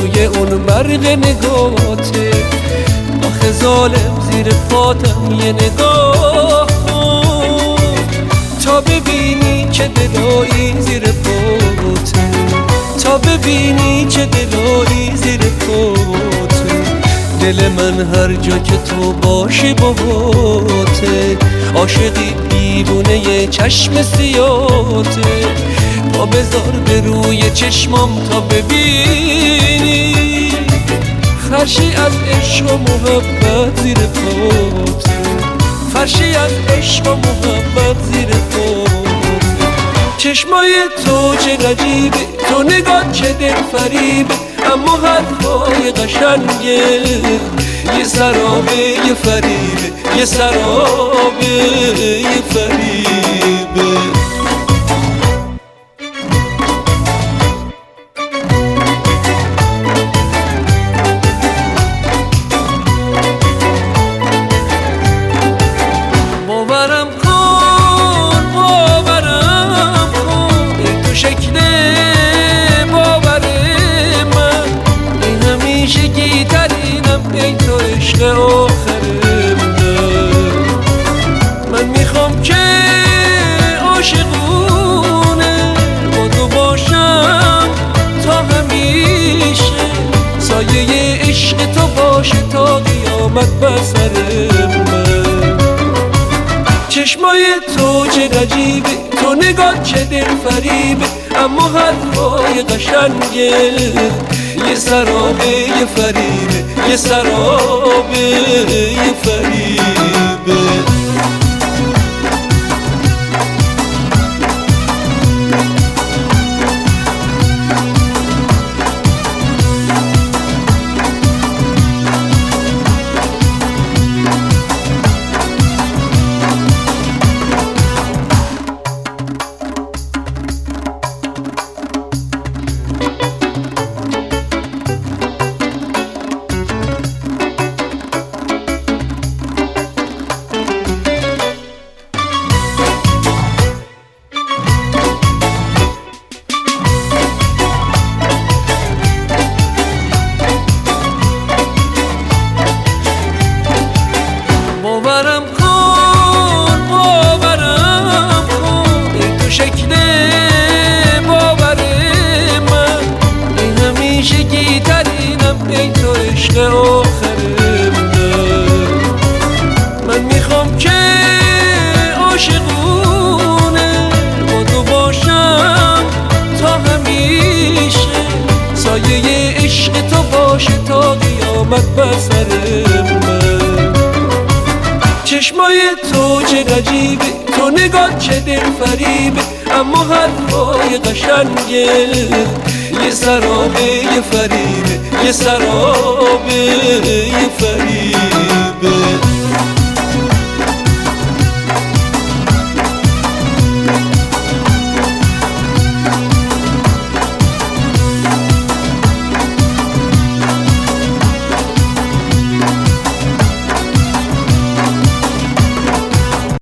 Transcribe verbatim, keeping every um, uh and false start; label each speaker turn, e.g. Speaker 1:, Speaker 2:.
Speaker 1: روی اون برق نگاته. آخه ظالم زیر پاتم یه نگاه کن تا ببینی چه دلایی زیر پاته، تا ببینی چه دلایی زیر پاته. دل من هر جا که تو باشی باهاته، عاشقی دیوونه ی چشم سیاته. پا بذار به روی چشمام تا ببینی فرشی از عشق و محبت زیر پاته، فرشی از عشق و محبت زیر پاته. چشمای تو چه عجیبه، تو نگاه چه دل فریبه، اما حرفای قشنگه یه سرابه یه فریبه، یه سرابه یه فریبه. باورم کن باورم کن ای تو شکل باور من، ای همیشگی ترینم ای تو عشق آخر من. من میخوام که عاشقونه با تو باشم تا همیشه، سایه عشق تو باشه تا قیامت بر سر من. چشمای تو چه عجیبه، تو نگاه چه دل فریبه، اما حرفای قشنگه یه سرابه یه فریبه، یه سرابه یه فریبه. باورم کن باورم کن ای تو شکل باور من، ای همیشگی ترینم ای تو عشق آخر من. من میخوام که عاشقونه با تو باشم تا همیشه، سایه عشق تو باشه تا قیامت بر سر من. چشمای تو چه عجیبه، تو نگاه چه دل فریبه، اما حرفای قشنگه یه سرابه یه فریبه، یه سرابه یه فریبه.